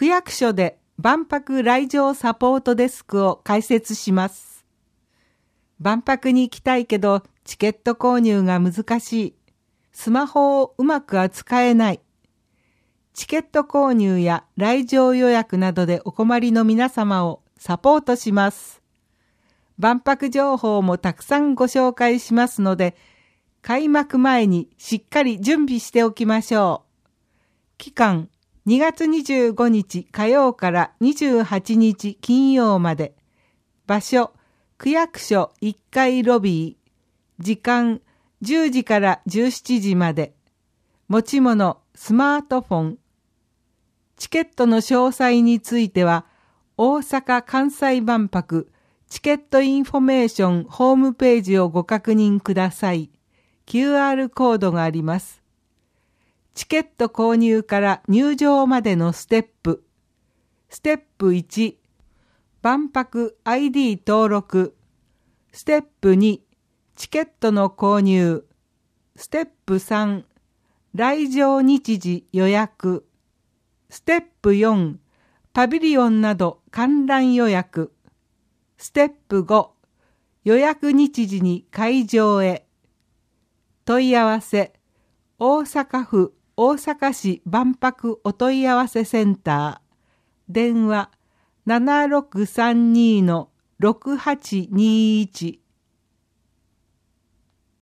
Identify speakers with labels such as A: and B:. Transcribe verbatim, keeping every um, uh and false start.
A: 区役所で万博来場サポートデスクを開設します。万博に行きたいけどチケット購入が難しい。スマホをうまく扱えない。チケット購入や来場予約などでお困りの皆様をサポートします。万博情報もたくさんご紹介しますので、開幕前にしっかり準備しておきましょう。期間にがつにじゅうごにち火曜からにじゅうはちにち金曜まで。場所、区役所いっかいロビー。時間、じゅうじからじゅうしちじまで。持ち物、スマートフォン。チケットの詳細については、大阪・関西万博チケットインフォメーションホームページをご確認ください。キューアール コードがあります。チケット購入から入場までのステップ。ステップいち、万博 アイディー 登録。ステップに、チケットの購入。ステップさん、来場日時予約。ステップよん、パビリオンなど観覧予約。ステップご、予約日時に会場へ。問い合わせ、大阪府大阪市万博お問い合わせセンター。電話 ななろくさんにのろくはちにいち